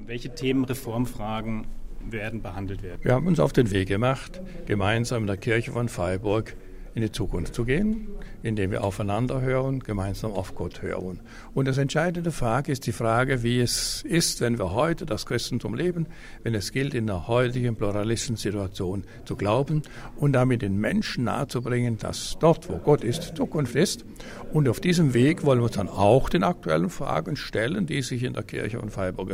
Welche Themen, Reformfragen werden behandelt werden? Wir haben uns auf den Weg gemacht, gemeinsam in der Kirche von Freiburg in die Zukunft zu gehen, indem wir aufeinander hören, gemeinsam auf Gott hören. Und das entscheidende Frage ist die Frage, wie es ist, wenn wir heute das Christentum leben, wenn es gilt, in der heutigen pluralistischen Situation zu glauben und damit den Menschen nahezubringen, dass dort, wo Gott ist, Zukunft ist. Und auf diesem Weg wollen wir uns dann auch den aktuellen Fragen stellen, die sich in der Kirche von Freiburg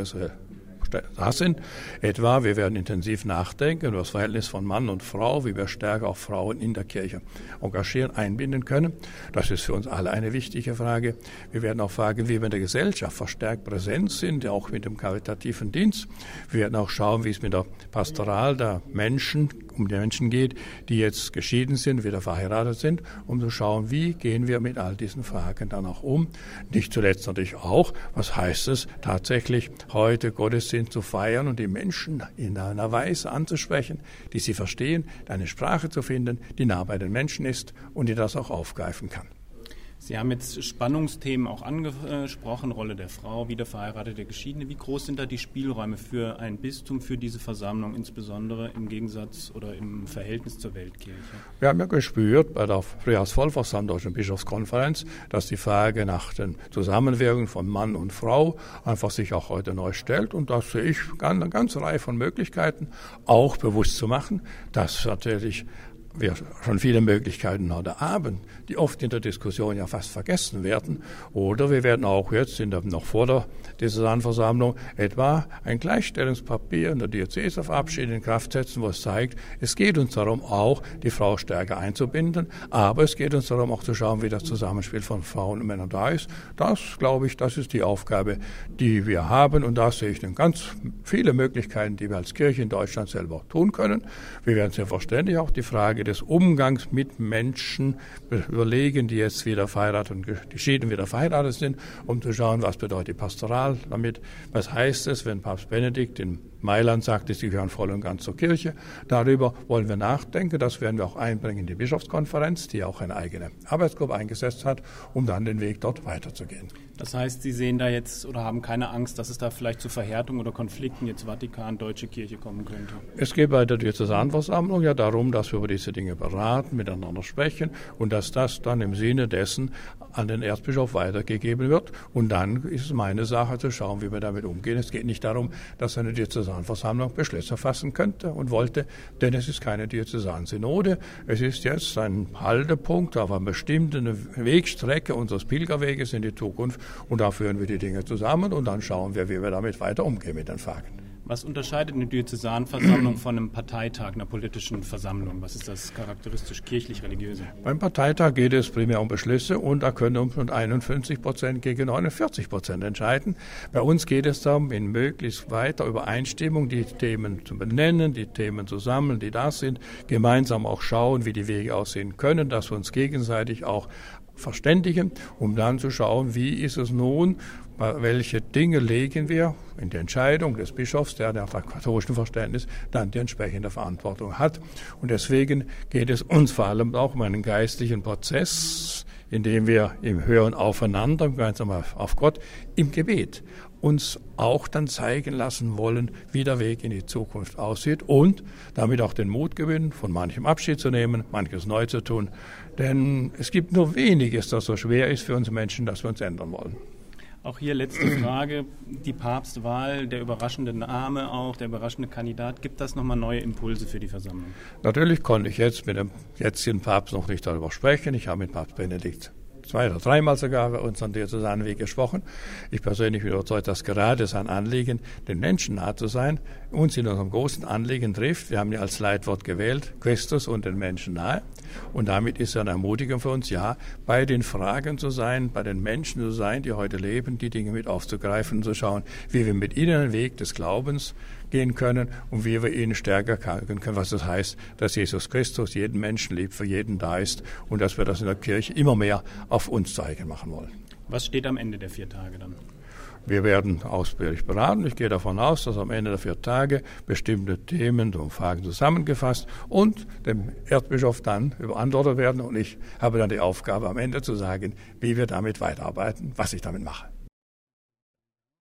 da sind. Etwa, wir werden intensiv nachdenken über das Verhältnis von Mann und Frau, wie wir stärker auch Frauen in der Kirche engagieren, einbinden können. Das ist für uns alle eine wichtige Frage. Wir werden auch fragen, wie wir in der Gesellschaft verstärkt präsent sind, auch mit dem karitativen Dienst. Wir werden auch schauen, wie es mit der Pastoral der Menschen, um die Menschen geht, die jetzt geschieden sind, wieder verheiratet sind, um zu schauen, wie gehen wir mit all diesen Fragen dann auch um. Nicht zuletzt natürlich auch, was heißt es tatsächlich, heute Gottesdienst zu feiern und die Menschen in einer Weise anzusprechen, die sie verstehen, eine Sprache zu finden, die nah bei den Menschen ist und die das auch aufgreifen kann. Sie haben jetzt Spannungsthemen auch angesprochen, Rolle der Frau, wiederverheiratete Geschiedene. Wie groß sind da die Spielräume für ein Bistum, für diese Versammlung, insbesondere im Gegensatz oder im Verhältnis zur Weltkirche? Wir haben ja gespürt bei der Frühjahrsvollversammlung der Deutschen Bischofskonferenz, dass die Frage nach den Zusammenwirkungen von Mann und Frau einfach sich auch heute neu stellt. Und da sehe ich eine ganze Reihe von Möglichkeiten, auch bewusst zu machen, dass natürlich wir schon viele Möglichkeiten heute haben, die oft in der Diskussion ja fast vergessen werden. Oder wir werden auch jetzt noch vor der Diözesanversammlung etwa ein Gleichstellungspapier in der Diözese verabschieden, in Kraft setzen, wo es zeigt, es geht uns darum, auch die Frau stärker einzubinden, aber es geht uns darum, auch zu schauen, wie das Zusammenspiel von Frauen und Männern da ist. Das, glaube ich, das ist die Aufgabe, die wir haben. Und da sehe ich dann ganz viele Möglichkeiten, die wir als Kirche in Deutschland selber tun können. Wir werden selbstverständlich auch die Frage des Umgangs mit Menschen überlegen, die jetzt wieder verheiratet und geschieden wieder verheiratet sind, um zu schauen, was bedeutet die Pastoral damit, was heißt es, wenn Papst Benedikt in Mailand sagt, sie gehören voll und ganz zur Kirche. Darüber wollen wir nachdenken, das werden wir auch einbringen in die Bischofskonferenz, die auch eine eigene Arbeitsgruppe eingesetzt hat, um dann den Weg dort weiterzugehen. Das heißt, Sie sehen da jetzt oder haben keine Angst, dass es da vielleicht zu Verhärtungen oder Konflikten jetzt Vatikan, Deutsche Kirche kommen könnte? Es geht bei der Diözesanversammlung ja darum, dass wir über diese Dinge beraten, miteinander sprechen und dass das dann im Sinne dessen an den Erzbischof weitergegeben wird. Und dann ist es meine Sache zu schauen, wie wir damit umgehen. Es geht nicht darum, dass eine Diözesanversammlung Beschlüsse fassen könnte und wollte, denn es ist keine Diözesansynode. Es ist jetzt ein Haltepunkt auf einer bestimmten Wegstrecke unseres Pilgerweges in die Zukunft. Und da führen wir die Dinge zusammen und dann schauen wir, wie wir damit weiter umgehen mit den Fragen. Was unterscheidet eine Diözesanversammlung von einem Parteitag, einer politischen Versammlung? Was ist das charakteristisch kirchlich-religiöse? Beim Parteitag geht es primär um Beschlüsse und da können um 51% gegen 49% entscheiden. Bei uns geht es darum, in möglichst weiter Übereinstimmung die Themen zu benennen, die Themen zu sammeln, die da sind, gemeinsam auch schauen, wie die Wege aussehen können, dass wir uns gegenseitig auch verständigen, um dann zu schauen, wie ist es nun, welche Dinge legen wir in die Entscheidung des Bischofs, der nach katholischen Verständnis dann die entsprechende Verantwortung hat. Und deswegen geht es uns vor allem auch um einen geistlichen Prozess, in dem wir im Hören aufeinander, gemeinsam auf Gott, im Gebet uns auch dann zeigen lassen wollen, wie der Weg in die Zukunft aussieht und damit auch den Mut gewinnen, von manchem Abschied zu nehmen, manches neu zu tun. Denn es gibt nur weniges, das so schwer ist für uns Menschen, dass wir uns ändern wollen. Auch hier letzte Frage, die Papstwahl, der überraschende Name auch, der überraschende Kandidat, gibt das nochmal neue Impulse für die Versammlung? Natürlich konnte ich jetzt mit dem jetzigen Papst noch nicht darüber sprechen. Ich habe mit Papst Benedikt 2 oder 3 Mal sogar bei unseren Diözesanweg gesprochen. Ich persönlich bin überzeugt, dass gerade sein Anliegen, den Menschen nahe zu sein, uns in unserem großen Anliegen trifft. Wir haben ja als Leitwort gewählt, Christus und den Menschen nahe. Und damit ist er eine Ermutigung für uns, ja, bei den Fragen zu sein, bei den Menschen zu sein, die heute leben, die Dinge mit aufzugreifen und zu schauen, wie wir mit ihnen den Weg des Glaubens gehen können und wie wir ihnen stärker zeigen können, was das heißt, dass Jesus Christus jeden Menschen liebt, für jeden da ist und dass wir das in der Kirche immer mehr auf uns zeigen machen wollen. Was steht am Ende der 4 Tage dann? Wir werden ausführlich beraten. Ich gehe davon aus, dass am Ende der 4 Tage bestimmte Themen und Fragen zusammengefasst und dem Erzbischof dann beantwortet werden. Und ich habe dann die Aufgabe, am Ende zu sagen, wie wir damit weiterarbeiten, was ich damit mache.